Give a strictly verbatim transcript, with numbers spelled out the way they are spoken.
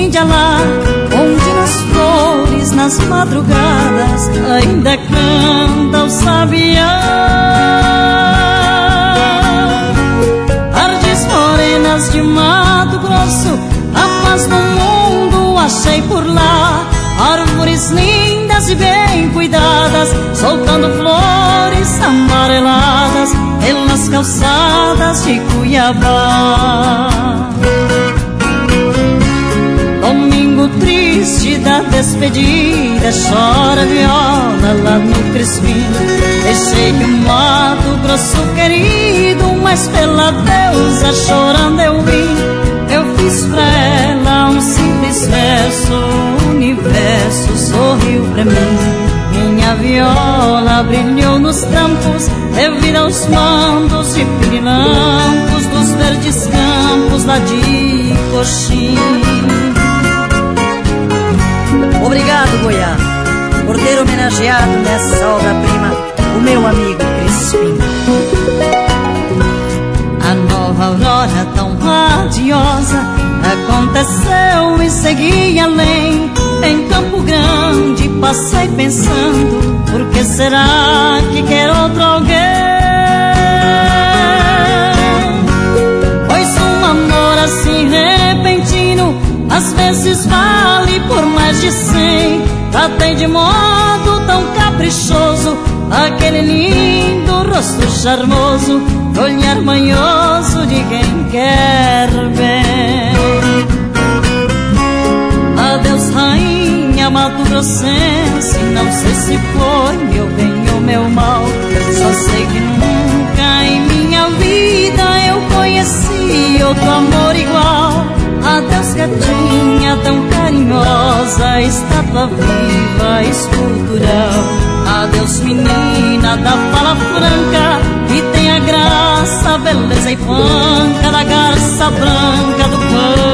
Índia lá, onde nas flores, nas madrugadas, ainda canta o sabiá. Tardes morenas de Mato Grosso, a paz do mundo achei por lá. Árvores lindas e bem cuidadas, soltando flores amareladas pelas calçadas de Cuiabá. Domingo triste da despedida, chora viola lá no Crispim. Deixei que o Mato Grosso querido, mas pela deusa chorando eu vim. Eu fiz pra ela um simples verso, o universo sorriu pra mim. Minha viola brilhou nos campos, devido aos mandos de pirilampos dos verdes campos lá de Coxim. Obrigado, Goiá, por ter homenageado nessa obra-prima o meu amigo Crispim. A nova aurora tão radiosa aconteceu e segui além. Em Campo Grande passei pensando, por que será que quer outro alguém? Pois um amor assim repentino às vezes vale por mais de cem. Tratei de modo tão caprichoso aquele lindo rosto charmoso, olhar manhoso de quem quer bem. Adeus, rainha mato-grossense, não sei se foi meu bem ou meu mal. Só sei que nunca em minha vida eu conheci outro amor igual. Adeus, gatinha tão carinhosa, estátua viva, escultural. Adeus, menina da fala franca, que tem a graça, beleza e panca da garça branca do pão.